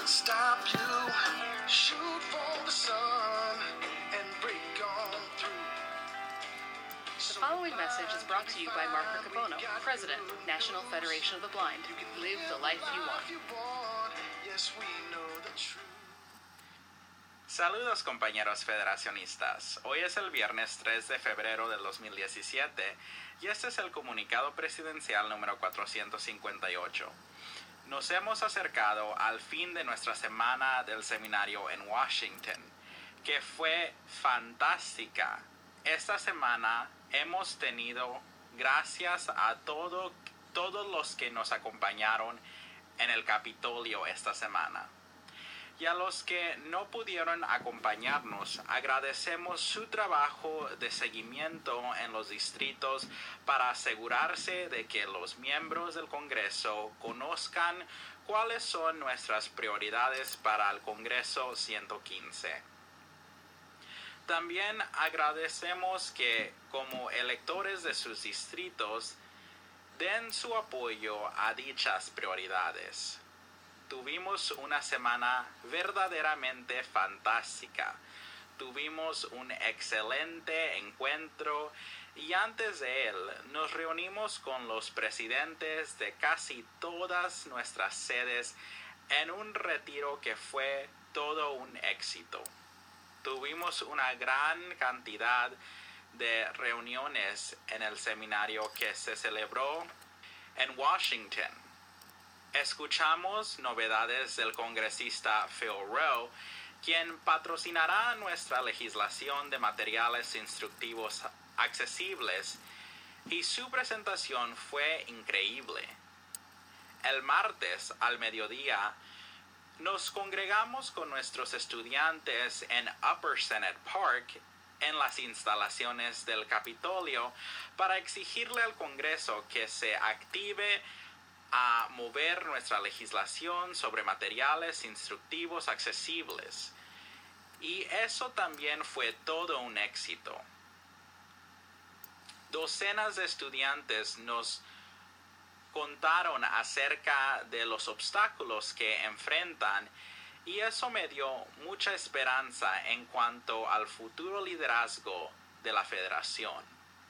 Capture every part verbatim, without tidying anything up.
stop you. Shoot for the sun and break on through. The following message is brought to you by Mark Riccobono, President, National Federation of the Blind. Live the life you want. Yes, we know the truth. Saludos compañeros federacionistas. Hoy es el viernes tres de febrero del dos mil diecisiete y este es el comunicado presidencial número cuatrocientos cincuenta y ocho. Nos hemos acercado al fin de nuestra semana del seminario en Washington, que fue fantástica. Esta semana hemos tenido, gracias a todo, todos los que nos acompañaron en el Capitolio esta semana. Y a los que no pudieron acompañarnos, agradecemos su trabajo de seguimiento en los distritos para asegurarse de que los miembros del Congreso conozcan cuáles son nuestras prioridades para el Congreso ciento quince. También agradecemos que, como electores de sus distritos, den su apoyo a dichas prioridades. Tuvimos una semana verdaderamente fantástica. Tuvimos un excelente encuentro y antes de él nos reunimos con los presidentes de casi todas nuestras sedes en un retiro que fue todo un éxito. Tuvimos una gran cantidad de reuniones en el seminario que se celebró en Washington. Escuchamos novedades del congresista Phil Rowe, quien patrocinará nuestra legislación de materiales instructivos accesibles, y su presentación fue increíble. El martes al mediodía nos congregamos con nuestros estudiantes en Upper Senate Park en las instalaciones del Capitolio para exigirle al Congreso que se active a mover nuestra legislación sobre materiales instructivos accesibles. Y eso también fue todo un éxito. Docenas de estudiantes nos contaron acerca de los obstáculos que enfrentan y eso me dio mucha esperanza en cuanto al futuro liderazgo de la federación.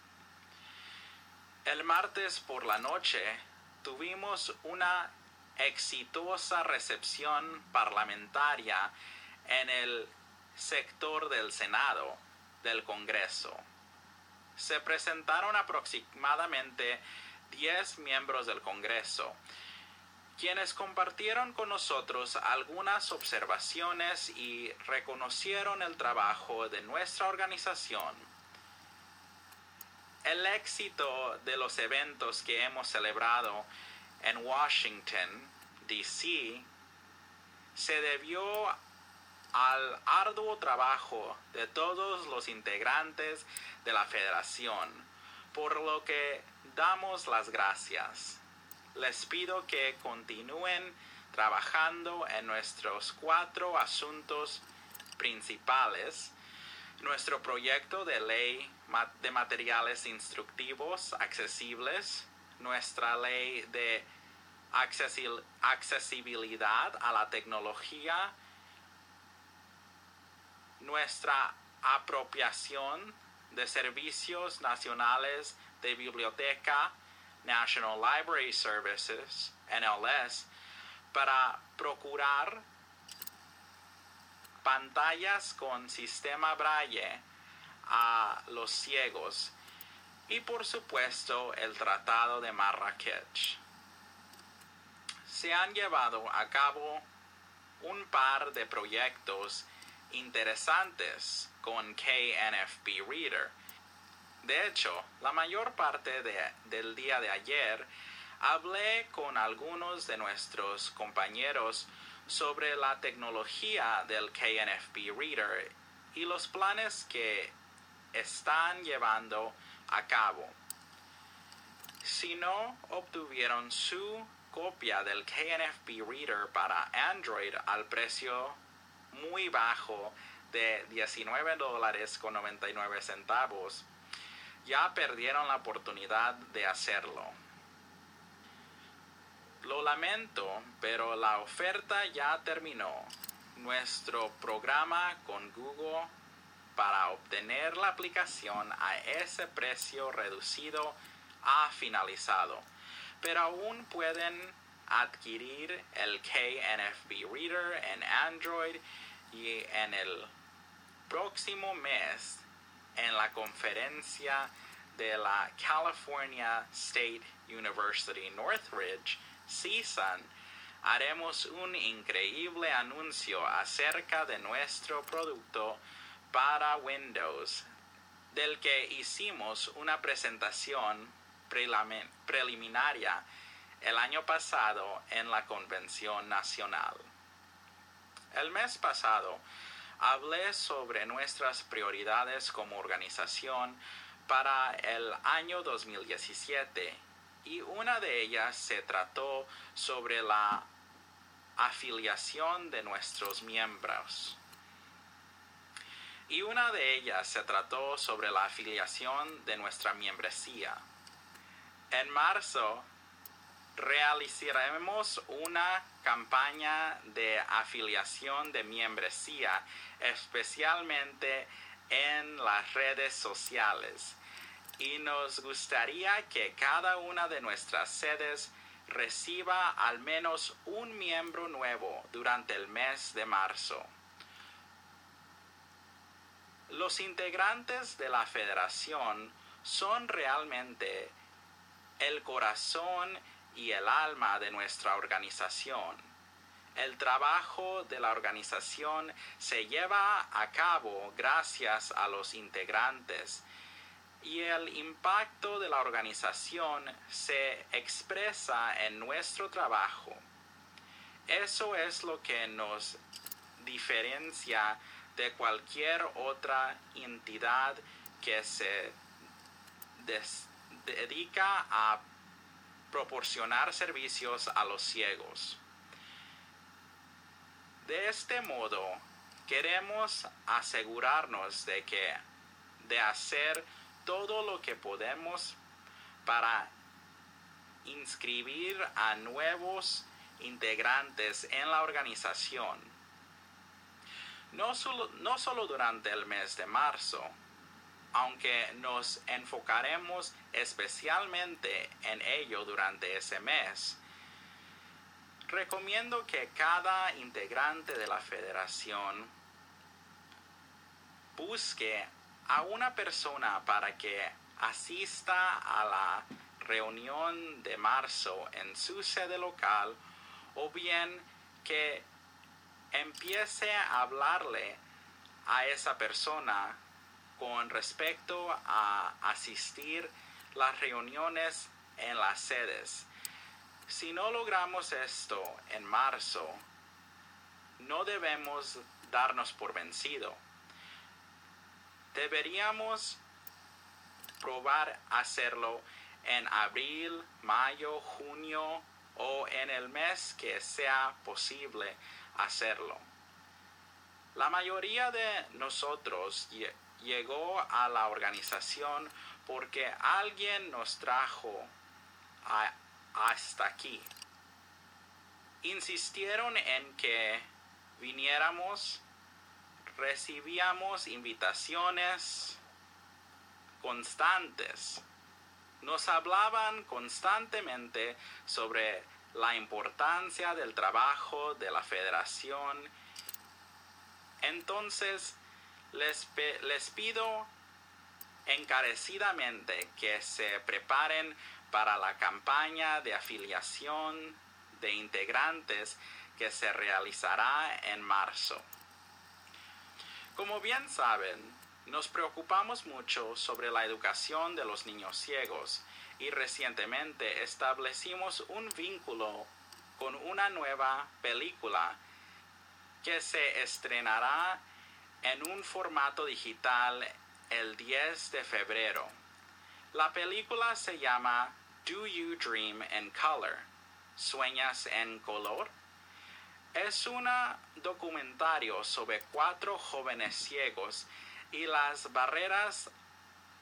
El martes por la noche tuvimos una exitosa recepción parlamentaria en el sector del Senado del Congreso. Se presentaron aproximadamente diez miembros del Congreso, quienes compartieron con nosotros algunas observaciones y reconocieron el trabajo de nuestra organización. El éxito de los eventos que hemos celebrado en Washington, D C, se debió al arduo trabajo de todos los integrantes de la federación, por lo que damos las gracias. Les pido que continúen trabajando en nuestros cuatro asuntos principales: nuestro proyecto de ley de materiales instructivos accesibles, nuestra ley de accesibilidad a la tecnología, nuestra apropiación de servicios nacionales de biblioteca, National Library Services, N L S, para procurar pantallas con sistema Braille a los ciegos y por supuesto el Tratado de Marrakech. Se han llevado a cabo un par de proyectos interesantes con K N F B Reader. De hecho, la mayor parte de, del día de ayer hablé con algunos de nuestros compañeros sobre la tecnología del K N F B Reader y los planes que están llevando a cabo. Si no obtuvieron su copia del K N F B Reader para Android al precio muy bajo de diecinueve dólares con noventa y nueve centavos, ya perdieron la oportunidad de hacerlo. Lo lamento, pero la oferta ya terminó. Nuestro programa con Google para obtener la aplicación a ese precio reducido ha finalizado, pero aún pueden adquirir el K N F B Reader en Android y en el próximo mes en la conferencia de la California State University Northridge, C S U N, haremos un increíble anuncio acerca de nuestro producto para Windows, del que hicimos una presentación preliminaria el año pasado en la Convención Nacional. El mes pasado hablé sobre nuestras prioridades como organización para el año dos mil diecisiete y una de ellas se trató sobre la afiliación de nuestros miembros. Y una de ellas se trató sobre la afiliación de nuestra membresía. En marzo realizaremos una campaña de afiliación de membresía, especialmente en las redes sociales, y nos gustaría que cada una de nuestras sedes reciba al menos un miembro nuevo durante el mes de marzo. Los integrantes de la federación son realmente el corazón y el alma de nuestra organización. El trabajo de la organización se lleva a cabo gracias a los integrantes y el impacto de la organización se expresa en nuestro trabajo. Eso es lo que nos diferencia de cualquier otra entidad que se des- dedica a proporcionar servicios a los ciegos. De este modo, queremos asegurarnos de que de hacer todo lo que podemos para inscribir a nuevos integrantes en la organización. No solo, no solo durante el mes de marzo, aunque nos enfocaremos especialmente en ello durante ese mes. Recomiendo que cada integrante de la federación busque a una persona para que asista a la reunión de marzo en su sede local, o bien que empiece a hablarle a esa persona con respecto a asistir las reuniones en las sedes. Si no logramos esto en marzo, no debemos darnos por vencido. Deberíamos probar hacerlo en abril, mayo, junio o en el mes que sea posible hacerlo. La mayoría de nosotros llegó a la organización porque alguien nos trajo a, hasta aquí. Insistieron en que viniéramos, recibíamos invitaciones constantes. Nos hablaban constantemente sobre la importancia del trabajo de la federación. Entonces, les, pe- les pido encarecidamente que se preparen para la campaña de afiliación de integrantes que se realizará en marzo. Como bien saben, nos preocupamos mucho sobre la educación de los niños ciegos y recientemente establecimos un vínculo con una nueva película que se estrenará en un formato digital el diez de febrero. La película se llama Do You Dream in Color? ¿Sueñas en color? Es un documentario sobre cuatro jóvenes ciegos y las barreras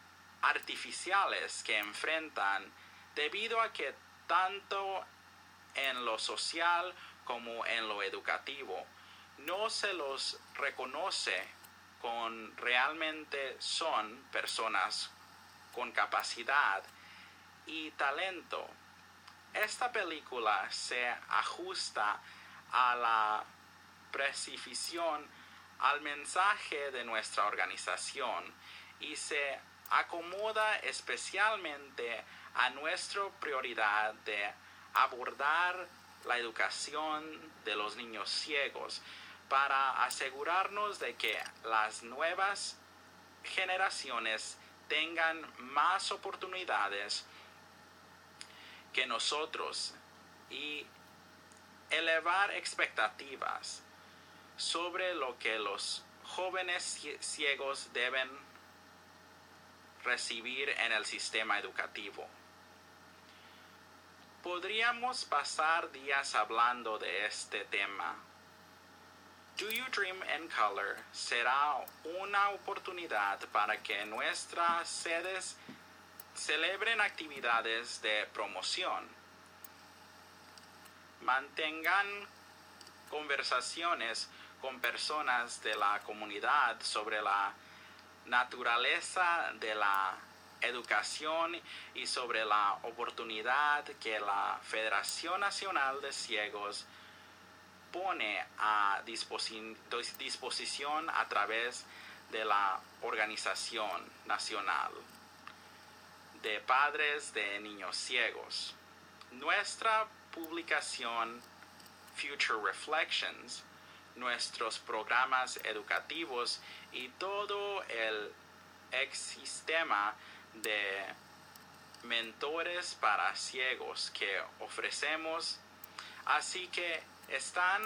artificiales que enfrentan debido a que tanto en lo social como en lo educativo, no se los reconoce con realmente son personas con capacidad y talento. Esta película se ajusta a la precisión al mensaje de nuestra organización y se acomoda especialmente a nuestra prioridad de abordar la educación de los niños ciegos para asegurarnos de que las nuevas generaciones tengan más oportunidades que nosotros y elevar expectativas sobre lo que los jóvenes ciegos deben recibir en el sistema educativo. Podríamos pasar días hablando de este tema. Do You Dream in Color será una oportunidad para que nuestras sedes celebren actividades de promoción, mantengan conversaciones con personas de la comunidad sobre la naturaleza de la educación y sobre la oportunidad que la Federación Nacional de Ciegos pone a disposi- disposición a través de la Organización Nacional de Padres de Niños Ciegos. Nuestra publicación Future Reflections, nuestros programas educativos y todo el ecosistema de mentores para ciegos que ofrecemos. Así que están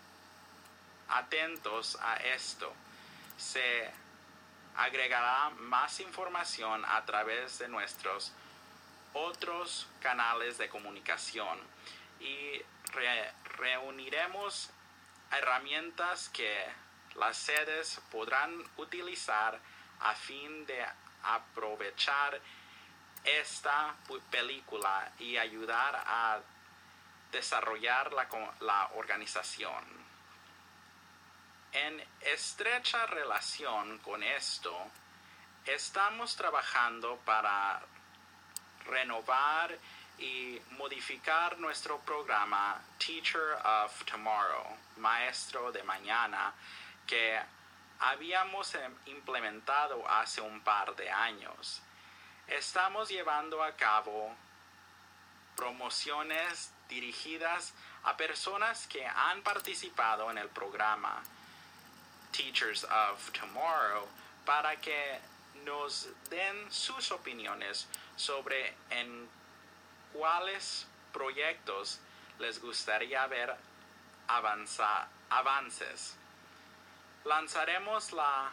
atentos a esto. Se agregará más información a través de nuestros otros canales de comunicación y re- reuniremos herramientas que las sedes podrán utilizar a fin de aprovechar esta película y ayudar a desarrollar la, la organización. En estrecha relación con esto, estamos trabajando para renovar y modificar nuestro programa Teacher of Tomorrow, Maestro de Mañana, que habíamos implementado hace un par de años. Estamos llevando a cabo promociones dirigidas a personas que han participado en el programa Teachers of Tomorrow para que nos den sus opiniones sobre en cuáles proyectos les gustaría ver avanza, avances. Lanzaremos la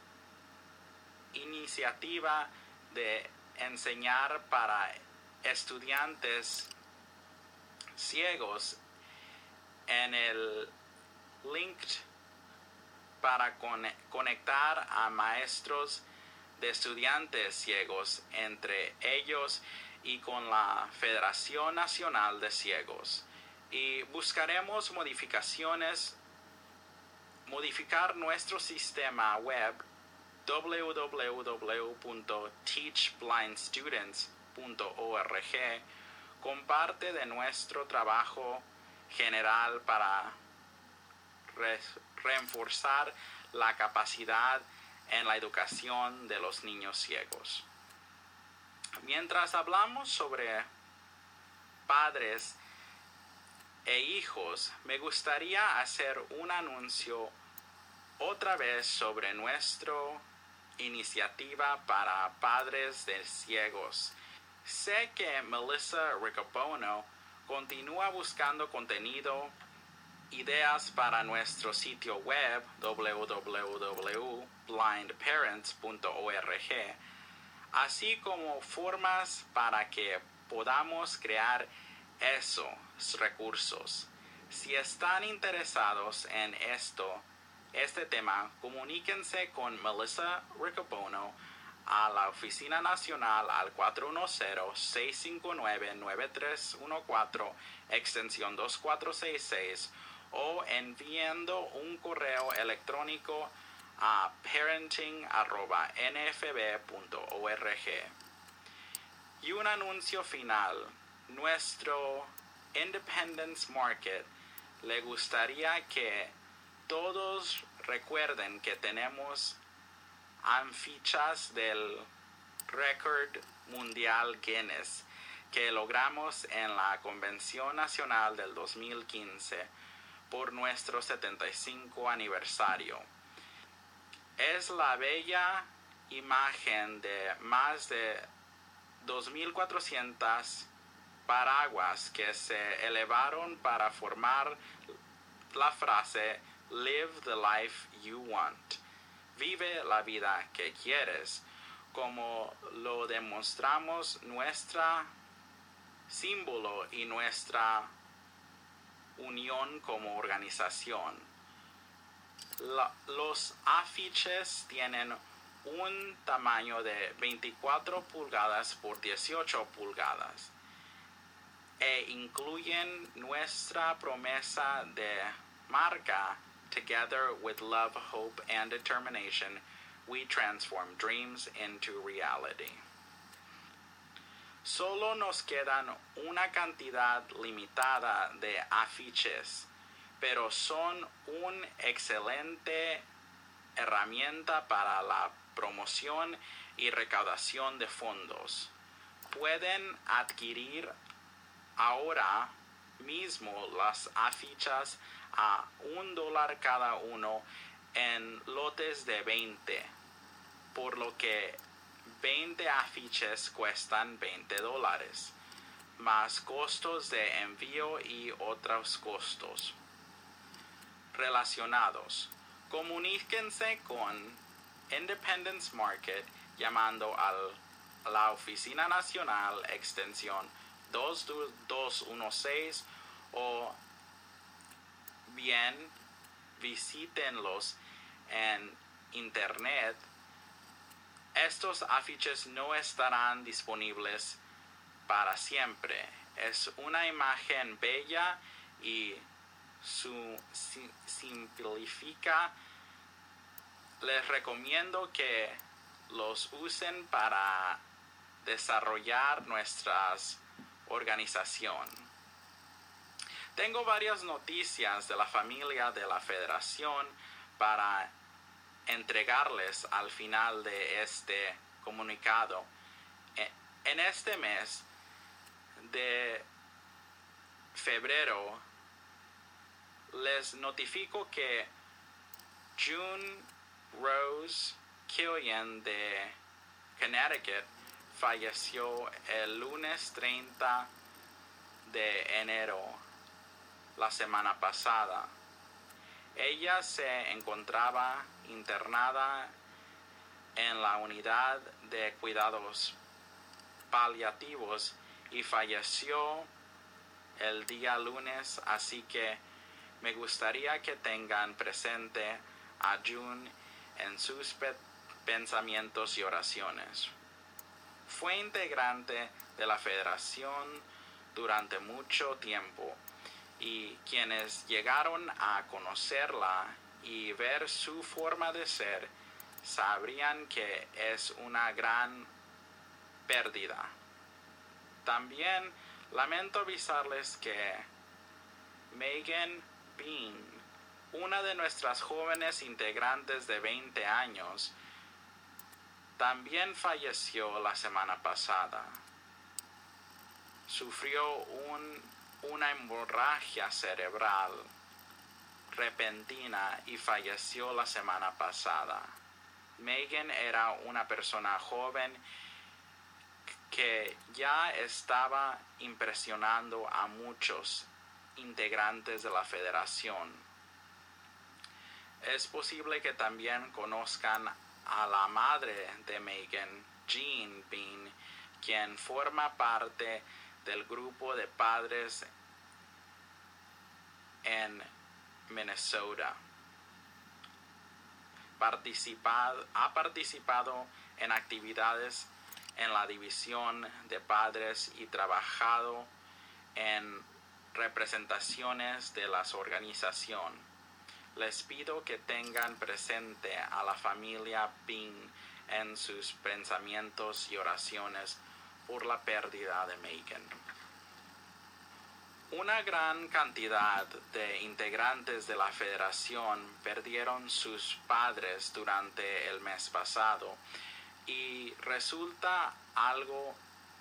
iniciativa de enseñar para estudiantes ciegos en el link para con, conectar a maestros de estudiantes ciegos entre ellos y con la Federación Nacional de Ciegos. Y buscaremos modificaciones, modificar nuestro sistema web w w w punto teach blind students punto org con parte de nuestro trabajo general para re reforzar la capacidad en la educación de los niños ciegos. Mientras hablamos sobre padres e hijos, me gustaría hacer un anuncio otra vez sobre nuestra iniciativa para padres de ciegos. Sé que Melissa Riccobono continúa buscando contenido, ideas para nuestro sitio web w w w punto blind parents punto org, así como formas para que podamos crear esos recursos. Si están interesados en esto, este tema, comuníquense con Melissa Riccobono a la Oficina Nacional al cuatro uno cero, seis cinco nueve, nueve tres uno cuatro, extensión dos cuatro seis seis, o enviando un correo electrónico a parenting arroba n f b punto org. Y un anuncio final. Nuestro Independence Market le gustaría que todos recuerden que tenemos fichas del récord mundial Guinness que logramos en la Convención Nacional del dos mil quince por nuestro setenta y cinco aniversario. Es la bella imagen de más de dos mil cuatrocientos paraguas que se elevaron para formar la frase Live the life you want. Vive la vida que quieres, como lo demostramos nuestra símbolo y nuestra unión como organización. La, los afiches tienen un tamaño de veinticuatro pulgadas por dieciocho pulgadas e incluyen nuestra promesa de marca Together with love, hope, and determination, we transform dreams into reality. Solo nos quedan una cantidad limitada de afiches, pero son una excelente herramienta para la promoción y recaudación de fondos. Pueden adquirir ahora mismo las afiches a un dólar cada uno en lotes de veinte, por lo que veinte afiches cuestan veinte dólares, más costos de envío y otros costos relacionados. Comuníquense con Independence Market llamando al, a la Oficina Nacional extensión dos dos uno seis o bien visítenlos en internet. Estos afiches no estarán disponibles para siempre. Es una imagen bella y su si, simplifica. Les recomiendo que los usen para desarrollar nuestra organización. Tengo varias noticias de la familia de la Federación para entregarles al final de este comunicado. En este mes de febrero les notifico que June Rose Killian de Connecticut falleció el lunes treinta de enero la semana pasada. Ella se encontraba internada en la unidad de cuidados paliativos y falleció el día lunes, así que me gustaría que tengan presente a June en sus pe- pensamientos y oraciones. Fue integrante de la Federación durante mucho tiempo y quienes llegaron a conocerla y ver su forma de ser sabrían que es una gran pérdida. También lamento avisarles que Megan Bean, una de nuestras jóvenes integrantes de veinte años, también falleció la semana pasada. Sufrió un, una hemorragia cerebral repentina y falleció la semana pasada. Megan era una persona joven que ya estaba impresionando a muchos integrantes de la Federación. Es posible que también conozcan a la madre de Megan, Jean Bean, quien forma parte del grupo de padres en Minnesota. Participado, ha participado en actividades en la división de padres y trabajado en representaciones de la organización. Les pido que tengan presente a la familia Ping en sus pensamientos y oraciones por la pérdida de Megan. Una gran cantidad de integrantes de la federación perdieron sus padres durante el mes pasado y resulta algo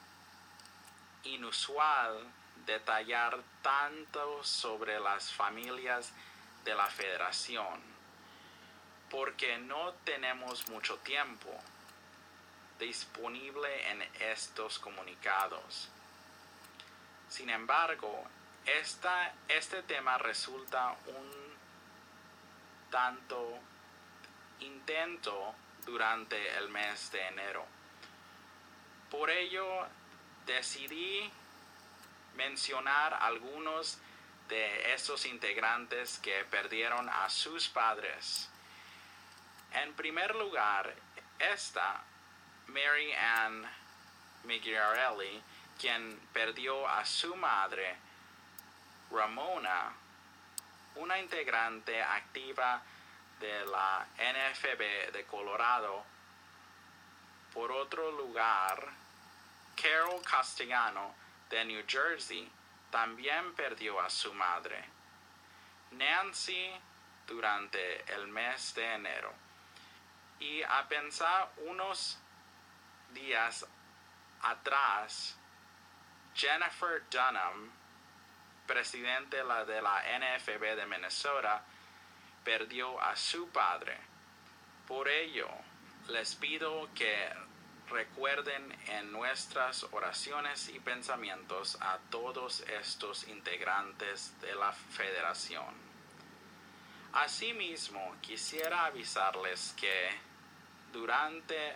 inusual detallar tanto sobre las familias de la federación, porque no tenemos mucho tiempo disponible en estos comunicados. Sin embargo, esta, este tema resulta un tanto intenso durante el mes de enero. Por ello, decidí mencionar algunos de estos integrantes que perdieron a sus padres. En primer lugar, está Mary Ann Migliarelli, quien perdió a su madre, Ramona, una integrante activa de la N F B de Colorado. Por otro lugar, Carol Castellano de New Jersey también perdió a su madre. Nancy durante el mes de enero. Y a pensar unos días atrás, Jennifer Dunham, presidente de la N F B de Minnesota, perdió a su padre. Por ello, les pido que recuerden en nuestras oraciones y pensamientos a todos estos integrantes de la federación. Asimismo, quisiera avisarles que durante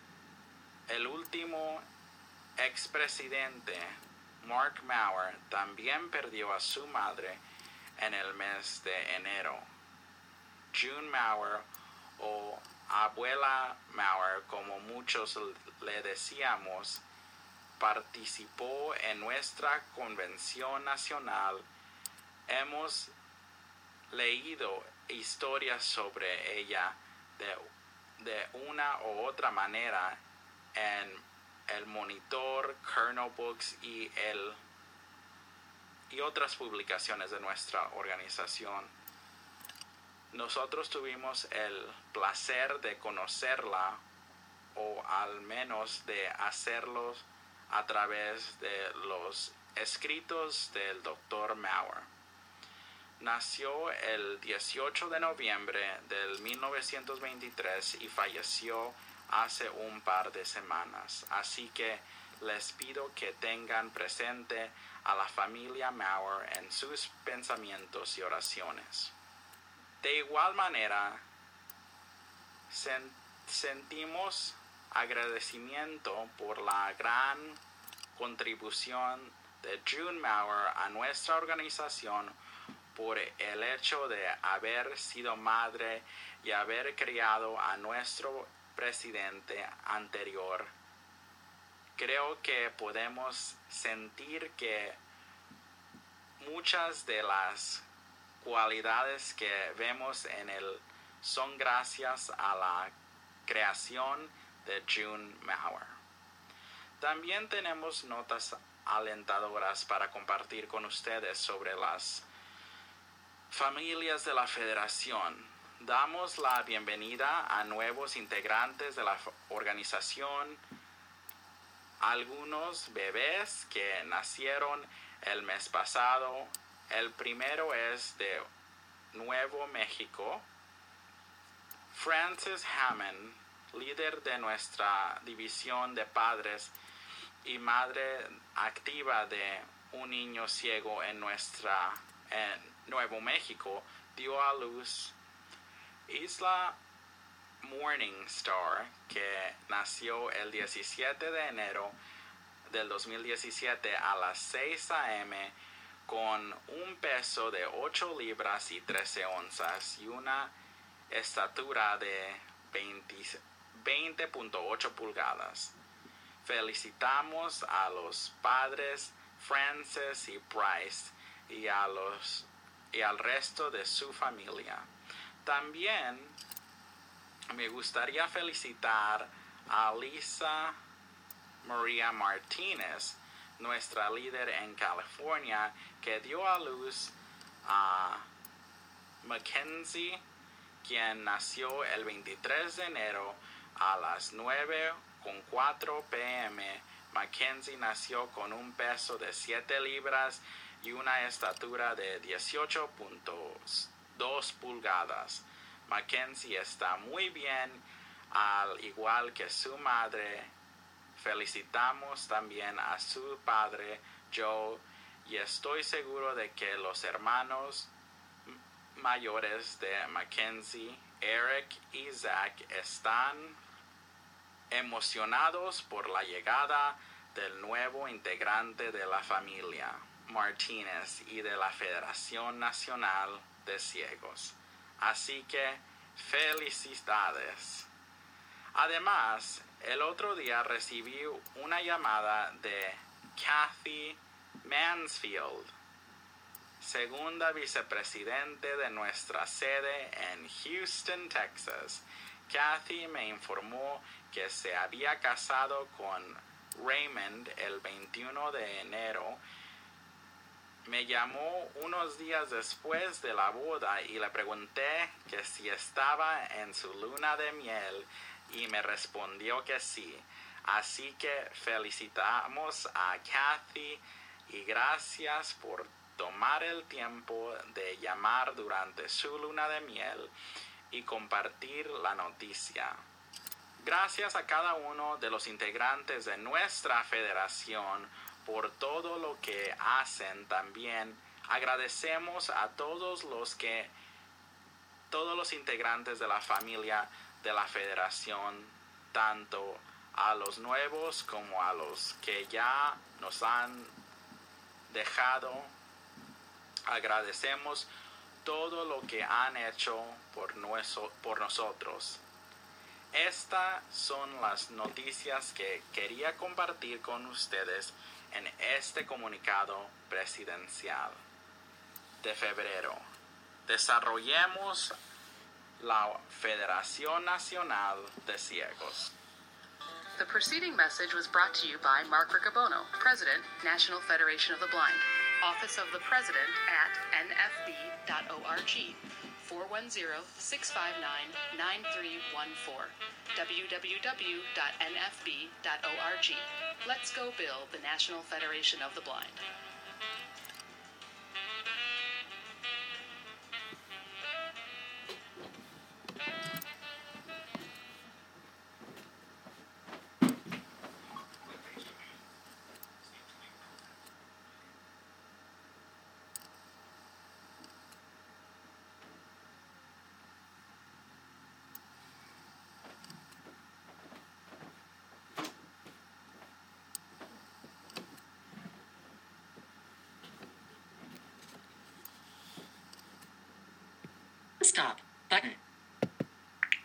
el último expresidente, Mark Mauer, también perdió a su madre en el mes de enero. June Mauer, o Abuela Mauer, como muchos le decíamos, participó en nuestra convención nacional. Hemos leído historias sobre ella de, de una u otra manera en el Monitor, Kernel Books y, el, y otras publicaciones de nuestra organización. Nosotros tuvimos el placer de conocerla, o al menos de hacerlo a través de los escritos del doctor Mauer. Nació el dieciocho de noviembre del mil novecientos veintitrés y falleció hace un par de semanas. Así que les pido que tengan presente a la familia Mauer en sus pensamientos y oraciones. De igual manera, sen- sentimos agradecimiento por la gran contribución de June Mauer a nuestra organización por el hecho de haber sido madre y haber criado a nuestro presidente anterior. Creo que podemos sentir que muchas de las cualidades que vemos en él son gracias a la creación de June Mauer. También tenemos notas alentadoras para compartir con ustedes sobre las familias de la federación. Damos la bienvenida a nuevos integrantes de la organización, algunos bebés que nacieron el mes pasado. El primero es de Nuevo México. Frances Hammond, líder de nuestra división de padres y madre activa de un niño ciego en nuestra en Nuevo México, dio a luz Isla Morningstar, que nació el diecisiete de enero del dos mil diecisiete a las seis a eme con un peso de ocho libras y trece onzas y una estatura de veinte punto ocho pulgadas. Felicitamos a los padres Frances y Bryce y, a los, y al resto de su familia. También me gustaría felicitar a Lisa María Martínez, nuestra líder en California, que dio a luz a Mackenzie, quien nació el veintitrés de enero a las nueve con cuatro p m Mackenzie nació con un peso de siete libras y una estatura de dieciocho punto dos pulgadas. Mackenzie está muy bien, al igual que su madre. Felicitamos también a su padre, Joe, y estoy seguro de que los hermanos mayores de Mackenzie, Eric y Zach, están emocionados por la llegada del nuevo integrante de la familia Martínez y de la Federación Nacional de Ciegos. Así que, felicidades. Además, el otro día recibí una llamada de Kathy Mansfield, segunda vicepresidente de nuestra sede en Houston, Texas. Kathy me informó que se había casado con Raymond el veintiuno de enero. Me llamó unos días después de la boda y le pregunté que si estaba en su luna de miel y me respondió que sí. Así que felicitamos a Kathy y gracias por tomar el tiempo de llamar durante su luna de miel y compartir la noticia. Gracias a cada uno de los integrantes de nuestra federación por todo lo que hacen. También agradecemos a todos los que todos los integrantes de la familia de la federación, tanto a los nuevos como a los que ya nos han dejado. Agradecemos todo lo que han hecho por, nuestro, por nosotros. Estas son las noticias que quería compartir con ustedes en este comunicado presidencial de febrero. Desarrollemos la Federación Nacional de Ciegos. The preceding message was brought to you by Mark Riccobono, President, National Federation of the Blind, Office of the President at n f b dot org, four one zero, six five nine, nine three one four, w w w dot n f b dot org. Let's go build the National Federation of the Blind. Stop button.